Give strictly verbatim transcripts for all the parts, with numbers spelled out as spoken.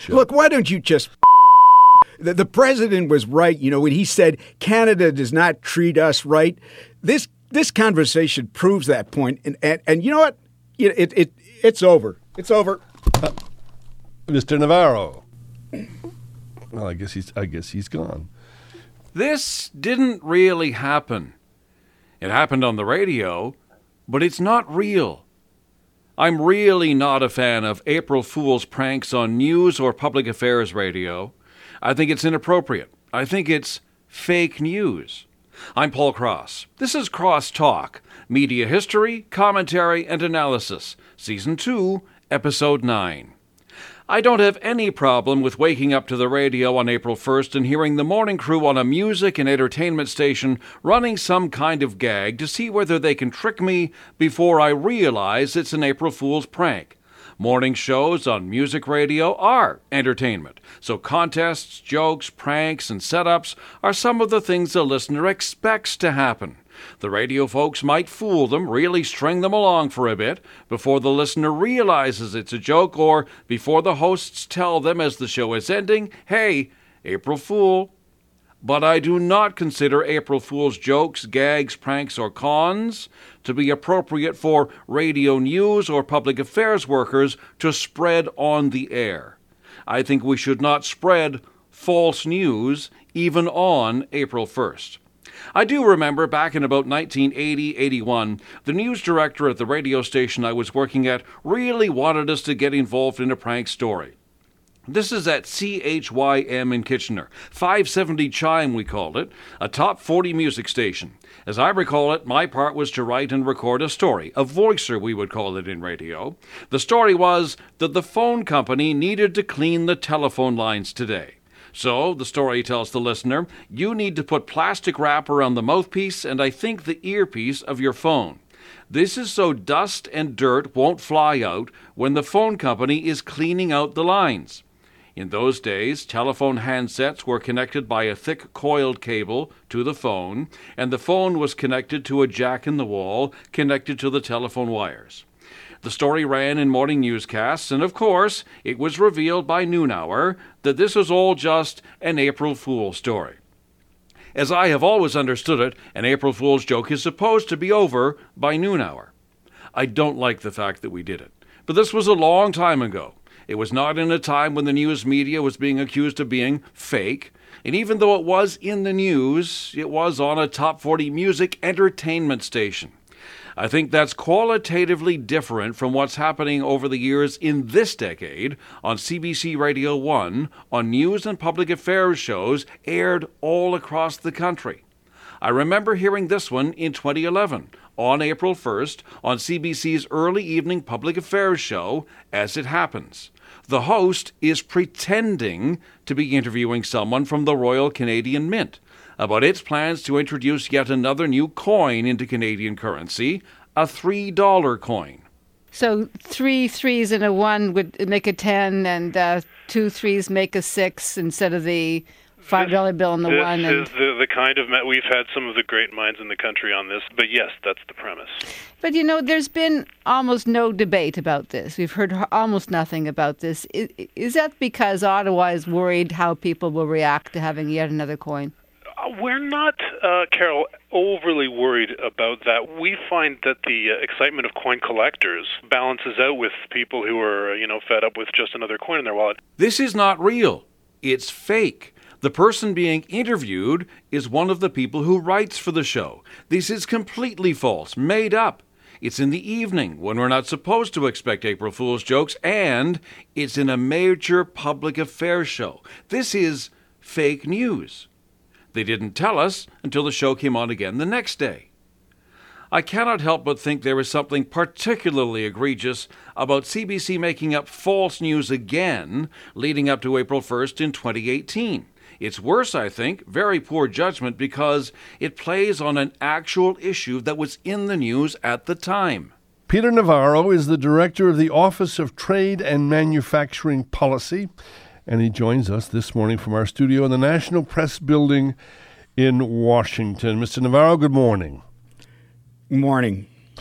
show. Look, why don't you just... The, the president was right, you know, when he said Canada does not treat us right. This this conversation proves that point. And, and, and you know what? It, it, it It's over. It's over. Uh, Mister Navarro. Well, I guess he's I guess he's gone. This didn't really happen. It happened on the radio, but it's not real. I'm really not a fan of April Fool's pranks on news or public affairs radio. I think it's inappropriate. I think it's fake news. I'm Paul Cross. This is Cross Talk, Media History, Commentary, and Analysis, Season two, Episode nine. I don't have any problem with waking up to the radio on April first and hearing the morning crew on a music and entertainment station running some kind of gag to see whether they can trick me before I realize it's an April Fool's prank. Morning shows on music radio are entertainment, so contests, jokes, pranks, and setups are some of the things the listener expects to happen. The radio folks might fool them, really string them along for a bit, before the listener realizes it's a joke or before the hosts tell them as the show is ending, hey, April Fool. But I do not consider April Fool's jokes, gags, pranks, or cons to be appropriate for radio news or public affairs workers to spread on the air. I think we should not spread false news even on April first. I do remember back in about nineteen eighty eighty-one, the news director at the radio station I was working at really wanted us to get involved in a prank story. This is at C H Y M in Kitchener, five seventy Chime we called it, a top forty music station. As I recall it, my part was to write and record a story, a voicer we would call it in radio. The story was that the phone company needed to clean the telephone lines today. So, the story tells the listener, you need to put plastic wrap around the mouthpiece and I think the earpiece of your phone. This is so dust and dirt won't fly out when the phone company is cleaning out the lines. In those days, telephone handsets were connected by a thick coiled cable to the phone, and the phone was connected to a jack in the wall connected to the telephone wires. The story ran in morning newscasts, and of course, it was revealed by noon hour that this was all just an April Fool story. As I have always understood it, an April Fool's joke is supposed to be over by noon hour. I don't like the fact that we did it, but this was a long time ago. It was not in a time when the news media was being accused of being fake, and even though it was in the news, it was on a top forty music entertainment station. I think that's qualitatively different from what's happening over the years in this decade on C B C Radio one, on news and public affairs shows aired all across the country. I remember hearing this one in twenty eleven, on April first, on C B C's early evening public affairs show, As It Happens. The host is pretending to be interviewing someone from the Royal Canadian Mint about its plans to introduce yet another new coin into Canadian currency, a three dollar coin. So three threes and a one would make a ten, and uh, two threes make a six instead of the five dollar bill and the this one. This and is the, the kind of... We've had some of the great minds in the country on this, but yes, that's the premise. But, you know, there's been almost no debate about this. We've heard almost nothing about this. Is, is that because Ottawa is worried how people will react to having yet another coin? Uh, we're not, uh, Carol, overly worried about that. We find that the uh, excitement of coin collectors balances out with people who are, you know, fed up with just another coin in their wallet. This is not real. It's fake. The person being interviewed is one of the people who writes for the show. This is completely false, made up. It's in the evening when we're not supposed to expect April Fool's jokes, and it's in a major public affairs show. This is fake news. They didn't tell us until the show came on again the next day. I cannot help but think there is something particularly egregious about C B C making up false news again leading up to April first in twenty eighteen. It's worse, I think, very poor judgment, because it plays on an actual issue that was in the news at the time. Peter Navarro is the director of the Office of Trade and Manufacturing Policy, and he joins us this morning from our studio in the National Press Building in Washington. Mister Navarro, good morning. Morning.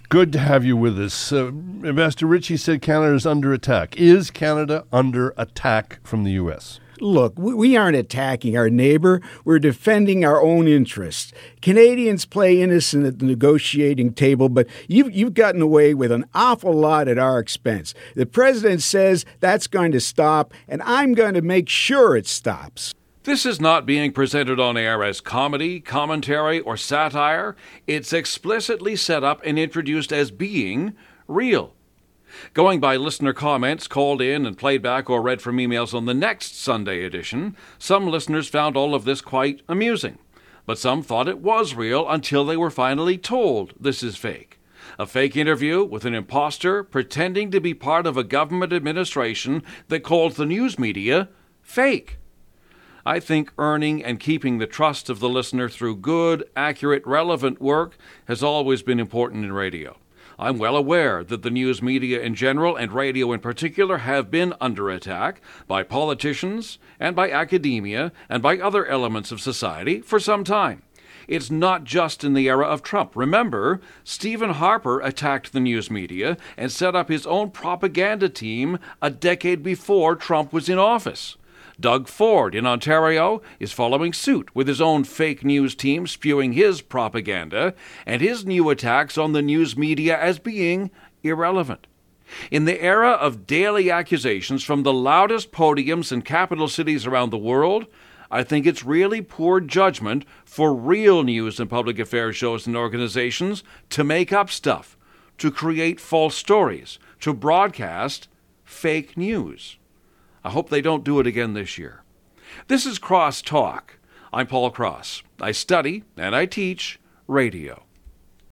Good to have you with us. Uh, Ambassador Ritchie said Canada is under attack. Is Canada under attack from the U S? Look, we aren't attacking our neighbor. We're defending our own interests. Canadians play innocent at the negotiating table, but you've, you've gotten away with an awful lot at our expense. The president says that's going to stop, and I'm going to make sure it stops. This is not being presented on air as comedy, commentary, or satire. It's explicitly set up and introduced as being real. Going by listener comments called in and played back or read from emails on the next Sunday edition, some listeners found all of this quite amusing. But some thought it was real until they were finally told this is fake. A fake interview with an imposter pretending to be part of a government administration that calls the news media fake. I think earning and keeping the trust of the listener through good, accurate, relevant work has always been important in radio. I'm well aware that the news media in general and radio in particular have been under attack by politicians and by academia and by other elements of society for some time. It's not just in the era of Trump. Remember, Stephen Harper attacked the news media and set up his own propaganda team a decade before Trump was in office. Doug Ford in Ontario is following suit with his own fake news team spewing his propaganda and his new attacks on the news media as being irrelevant. In the era of daily accusations from the loudest podiums in capital cities around the world, I think it's really poor judgment for real news and public affairs shows and organizations to make up stuff, to create false stories, to broadcast fake news. I hope they don't do it again this year. This is Cross Talk. I'm Paul Cross. I study and I teach radio.